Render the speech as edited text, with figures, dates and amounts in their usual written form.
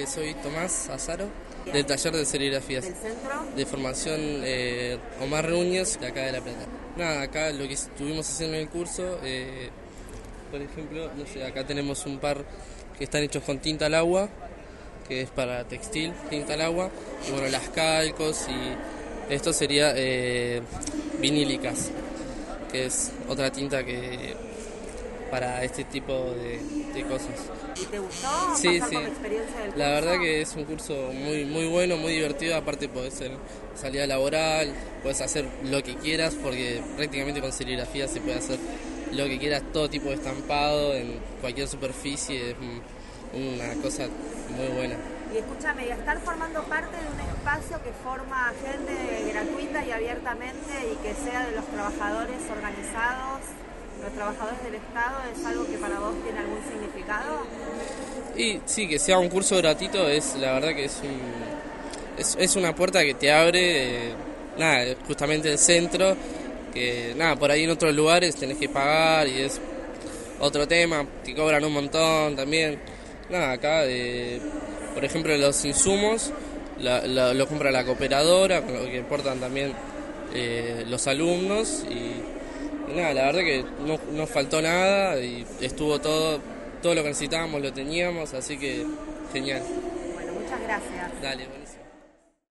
Soy Tomás Azaro, del taller de serigrafías. ¿Del centro? De formación Omar Núñez, de acá de La Plata. Nada, acá lo que estuvimos haciendo en el curso, por ejemplo, no sé, acá tenemos un par que están hechos con tinta al agua, que es para textil, tinta al agua, y bueno, las calcos y esto sería vinílicas, que es otra tinta que para este tipo de cosas. ¿Y te gustó Sí, pasar sí. por la experiencia del curso? La verdad que es un curso muy bueno, muy divertido. Aparte podés ser salida laboral, podés hacer lo que quieras, porque prácticamente con serigrafía se puede hacer lo que quieras, todo tipo de estampado en cualquier superficie. Es una cosa muy buena. Y escúchame, y estar formando parte de un espacio que forma gente gratuita y abiertamente y que sea de los trabajadores organizados, los trabajadores del Estado, ¿es algo que para vos tiene algún significado? Y sí, que sea un curso gratuito es la verdad que es una puerta que te abre, nada, justamente el centro, que nada, por ahí en otros lugares tenés que pagar y es otro tema, te cobran un montón también. Nada, acá, por ejemplo, los insumos lo compra la cooperadora, con lo que importan también los alumnos y nada, la verdad que no faltó nada y estuvo todo lo que necesitábamos lo teníamos, así que genial. Bueno, muchas gracias. Dale, bueno.